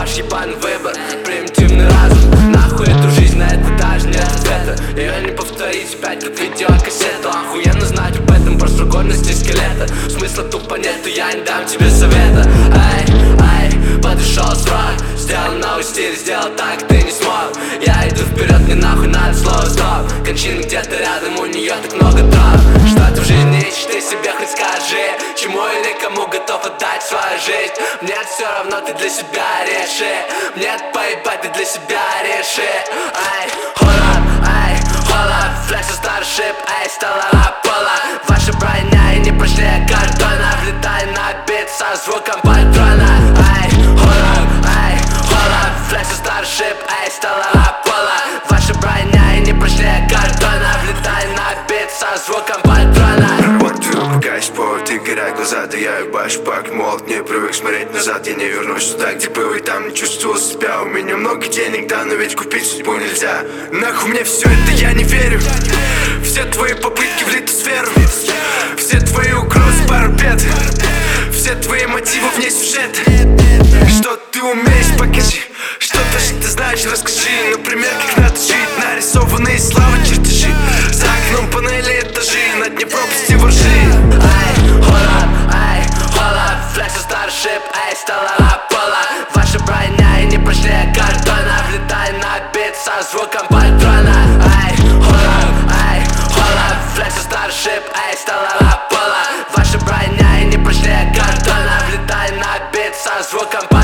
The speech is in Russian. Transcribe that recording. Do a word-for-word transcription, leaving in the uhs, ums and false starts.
ваш ебаный выбор, примитивный разум. Нахуй эту жизнь, на это даже нет ответа. Ее не повторить опять, как видеокассету. Охуенно знать об этом, просто годности скелета. Смысла тупо нету, я не дам тебе совета. Ай, ай, подошел срок, сделал новый стиль, сделал так, ты не смог. Я иду вперед, мне нахуй надо слово стоп. Кончина где-то рядом, у нее так много троп. Что ты в жизни ищешь, ты себе хоть скажи. Чему или кому готов отдать свою жизнь? Мне все равно, ты для себя реши. Мне поебать, ты для себя реши. Ай, hold up, ай, hold up. Флекс старшип, ай, стала пола. Ваша броня и не прочнее картона. Влетай на бит со звуком патрона. Ай, hold up, ай, hold up. Флекс старшип, ай, стала пола. Ваша броня и не прочнее картона. Влетай на бит со звуком патрона. Пока есть повод и горят глаза, да я ебашь пак молод. Не привык смотреть назад, я не вернусь туда, где был и там не чувствовал себя. У меня много денег, да, но ведь купить судьбу нельзя. Нахуй мне все это, я не верю. Все твои попытки в литосферу, все твои угрозы, пару бед, все твои мотивы вне сюжета. Что ты умеешь, покажи. Что-то, что ты знаешь, расскажи. Например, как надо жить. Нарисованные славы чертежи. За окном панели этажи, на дне пропасти воржи. Ай, hold up, ай, hold up. Флекс старшип, ай, стала пола. Ваша броня и не прочнее картона. Влетай на бит со звуком патрона. Ай, hold up, ай, hold up. Флекс старшип, ай, стала пола. Ваша броня и не прочнее картона. Влетай на бит со звуком патрона.